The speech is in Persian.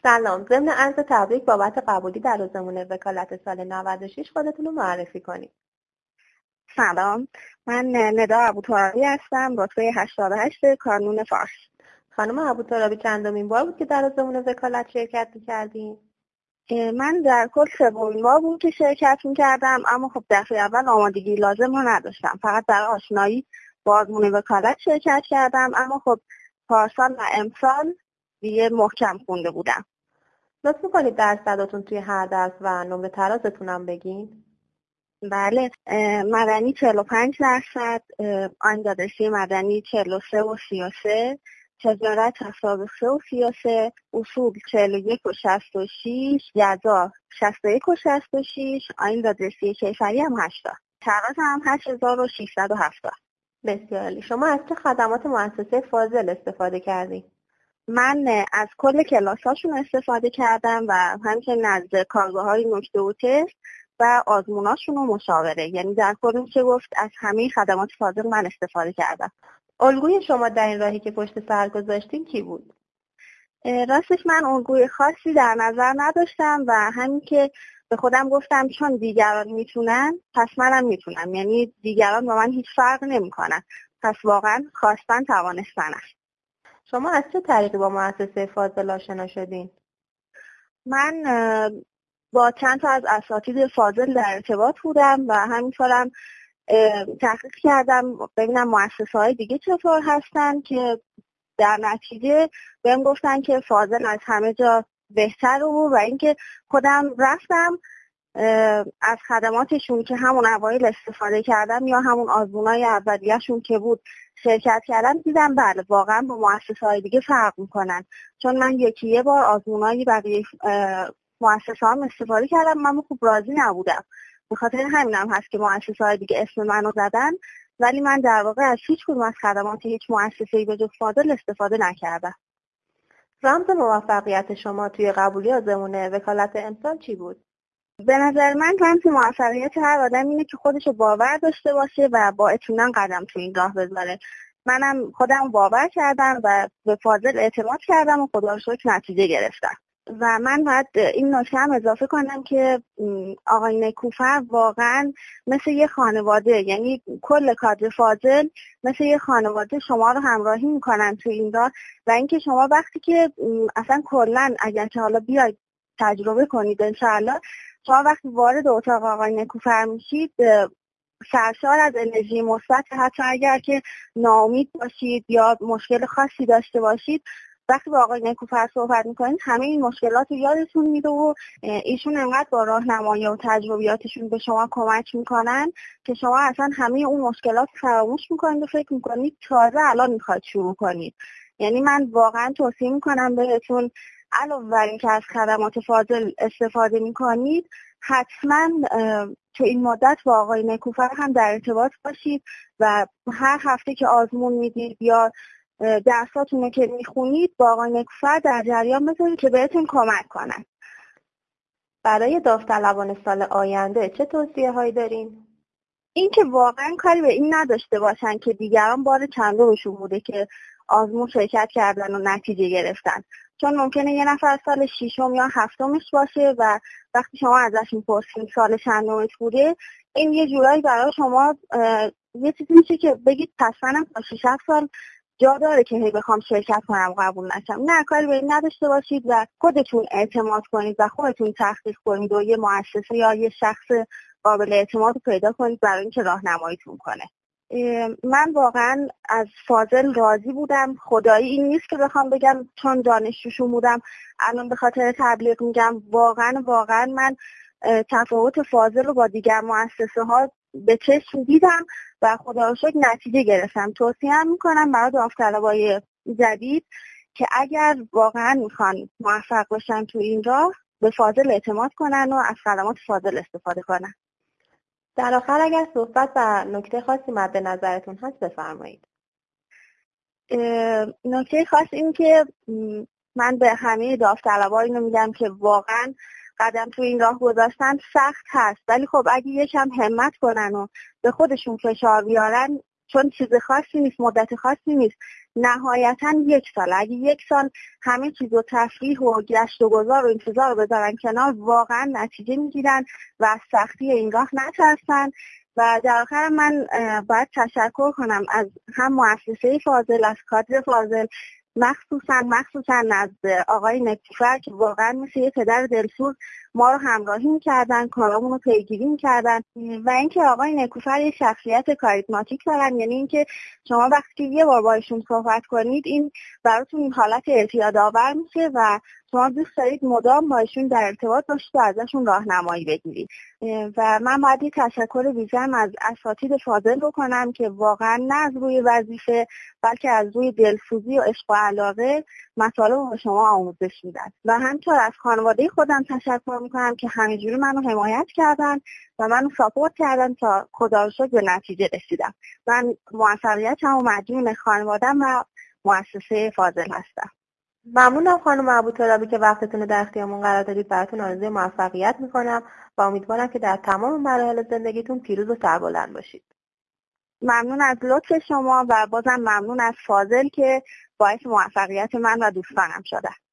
سلام، ضمن عرض تبریک بابت قبولی در آزمون وکالت سال 96 خودتون رو معرفی کنید. سلام، من ندا ابوترابی هستم، رتبه 88 کانون فارس. خانم ابوترابی چندمین بار بود که در آزمون وکالت شرکت می‌کردین؟ من در کل سومین بار بود که شرکت می‌کردم، اما خب دفعه اول آمادگی لازم رو نداشتم، فقط برای آشنایی با آزمون وکالت شرکت کردم، اما خب پارسال و امسال دیگه محکم خونده بودم. لطف می‌کنید درصداتون توی هر درس و نمره ترازتون هم بگین؟ بله، مدنی 45%، آیندادرسی مدنی 43 و 33، تجارت 73 و 33، اصول 41 و 66، جزا 61 و 66، آیندادرسی کیفری هم 80. تراز هم 8670. بسیار عالی. شما از چه خدمات مؤسسه فاضل استفاده کردین؟ من از کل کلاساشون استفاده کردم و همچنین از کارگاه‌های نکته و تست و آزموناشون و مشاوره. یعنی در کل میشه گفت از همه خدمات فاضل من استفاده کردم. الگوی شما در این راهی که پشت سر گذاشتین کی بود؟ راستش من الگوی خاصی در نظر نداشتم و همین که به خودم گفتم چون دیگران میتونن پس منم میتونم. یعنی دیگران با من هیچ فرق نمیکنن. پس واقعا خواستن توانستن است. شما از چه طریقی با مؤسسه فاضل آشنا شدین؟ من با چند تا از اساتید فاضل در ارتباط بودم و همینطورم تحقیق کردم ببینم مؤسسه‌های دیگه چطور هستن که در نتیجه بهم گفتن که فاضل از همه جا بهتر بود و اینکه خودم رفتم از خدماتشون که همون اوایل استفاده کردم یا همون آزمونای اولیه‌شون که بود شرکت کردم، دیدم بله واقعا با مؤسسه‌های دیگه فرق میکنن. چون من یه بار آزمونای بقیه مؤسسه هم استفاده کردم، من خوب راضی نبودم. به خاطر همینم هست که مؤسسه‌های دیگه اسم منو زدن، ولی من در واقع از هیچ کدوم از خدمات هیچ مؤسسه‌ای به جز فاضل استفاده نکردم. رمز موفقیت شما توی قبولی آزمون وکالت امسال چی بود؟ به نظر من رمز موفقیت هر آدم اینه که خودشو باور داشته باشه و با اطمینان قدم تو این راه بذاره. منم خودم باور کردم و به فاضل اعتماد کردم و خدا رو شکر نتیجه گرفتم. و من باید این نکته هم اضافه کنم که آقای نکوفر واقعا مثل یه خانواده، یعنی کل کادر فاضل مثل یه خانواده شما رو همراهی میکنن تو این راه و اینکه شما وقتی که اصلا کلا اگر که حالا بیاید تجربه کنید انشاءالله، شما وقتی وارد اتاق آقای نکوفر میشید سرشار از انرژی مثبت، حتی اگر که ناامید باشید یا مشکل خاصی داشته باشید، وقتی با آقای نکوفر صحبت میکنید همه این مشکلات رو یادتون میده و ایشون انقدر با راهنمایی و تجربیاتشون به شما کمک میکنن که شما اصلا همه اون مشکلات فراموش میکنید و فکر میکنید تازه الان میخواید شروع کنید. یعنی من واقعا توصیه میکنم بهتون علاوه بر اینکه از خدمات فاضل استفاده میکنید، حتما تو این مدت با آقای نکوفر هم در ارتباط باشید و هر هفته که آزمون میدید یا درساتونو که میخونید با آقای نکوفر در جریان بذارید که بهتون کمک کنن. برای داوطلبان سال آینده چه توصیه هایی دارین؟ اینکه واقعا کاری به این نداشته باشن که دیگران بار چندمشون بوده که آزمون شرکت کردن و نتیجه گرفتن، چون ممکنه یه نفر سال 6 یا 7 باشه و وقتی شما ازش میپرسید سال چندمت بوده، این یه جورایی برای شما یه چیزی میشه که بگید پس منم تا 6 سال جا داره که هی بخوام شرکت کنم قبول نشم. نه، کاری به این نداشته باشید و خودتون اعتماد کنید و خودتون تحقیق کنید و یه مؤسسه یا یه شخص قابل اعتماد پیدا کنید برای اینکه راهنماییتون کنه. من واقعا از فاضل راضی بودم. خدایی این نیست که بخوام بگم چون دانشجوشون بودم الان به خاطر تبلیغ میگم. واقعا من تفاوت فاضل رو با دیگر مؤسسه ها به چشم دیدم و خدا رو شکر نتیجه گرفتم. توصیه هم میکنم برای داوطلبای جدید که اگر واقعا میخوان موفق باشن تو این راه به فاضل اعتماد کنن و از خدمات فاضل استفاده کنن. در آخر اگر صحبت و نکته خاصی مد نظرتون هست بفرمایید. نکته خاص این که من به همه داوطلبا اینو میگم که واقعا قدم تو این راه گذاشتن سخت هست، ولی خب اگه یکم همت کنن و به خودشون فشار بیارن چون چیز خاصی نیست، مدت خاصی نیست، نهایتا 1 سال. اگه 1 سال همه چیز و تفریح و گشت و گذار و انتظار رو بذارن کنار، واقعا نتیجه میگیرن و از سختی این راه نترسن. و در آخر من باید تشکر کنم از هم مؤسسه فاضل، از کادر فاضل، مخصوصا نزد آقای نکوفر که واقعا مثل یه پدر دلسوز ما رو همراهی می‌کردن، کارامون رو پیگیری می‌کردن. و اینکه آقای نکوفر یه شخصیت کاریزماتیک دارن، یعنی اینکه شما وقتی یه بار با ایشون صحبت کنید این براتون حالت اعتیادآور میشه و شما دوست دارید مدام با ایشون در ارتباط باشید و ازشون راهنمایی بگیرید. و من باید یه تشکر ویژه‌ام از اساتید فاضل بکنم که واقعا نه از روی وظیفه بلکه از روی دلسوزی و عشق و علاقه مطالب رو به شما آموزش میدن. و همینطور از خانواده خودم تشکر میکنم که همینجوری منو حمایت کردن و منو ساپورت کردن تا خدا رو شکر به نتیجه رسیدم. من موفقیتم و مدیون خانواده‌ام و مؤسسه فاضل هستم. ممنونم خانم ابوترابی که وقتتون رو در اختیارمون قرار دادید. براتون آرزوی موفقیت میکنم و امیدوارم که در تمام مراحل زندگیتون پیروز و سربلند باشید. ممنون از لطف شما و بازم ممنون از فاضل که باعث موفقیت من و دوستانم شده.